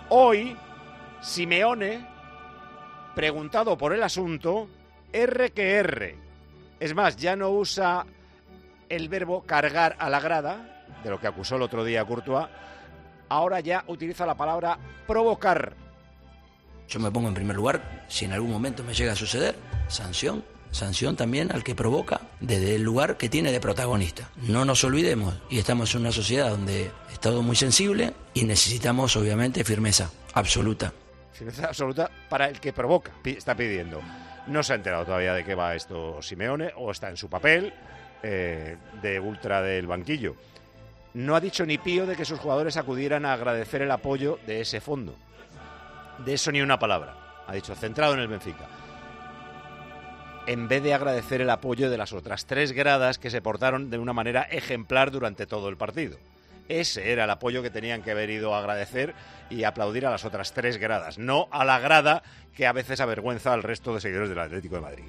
Hoy, Simeone, preguntado por el asunto, R que R. Es más, ya no usa el verbo cargar a la grada, de lo que acusó el otro día Courtois, ahora ya utiliza la palabra provocar. Yo me pongo en primer lugar, si en algún momento me llega a suceder, sanción también al que provoca desde el lugar que tiene de protagonista. No nos olvidemos, y estamos en una sociedad donde es todo muy sensible y necesitamos obviamente firmeza absoluta. Firmeza absoluta para el que provoca, está pidiendo. No se ha enterado todavía de qué va esto Simeone, o está en su papel de ultra del banquillo. No ha dicho ni pío de que sus jugadores acudieran a agradecer el apoyo de ese fondo. De eso ni una palabra. Ha dicho, centrado en el Benfica. En vez de agradecer el apoyo de las otras 3 gradas que se portaron de una manera ejemplar durante todo el partido. Ese era el apoyo que tenían que haber ido a agradecer y aplaudir a las otras 3 gradas, no a la grada que a veces avergüenza al resto de seguidores del Atlético de Madrid.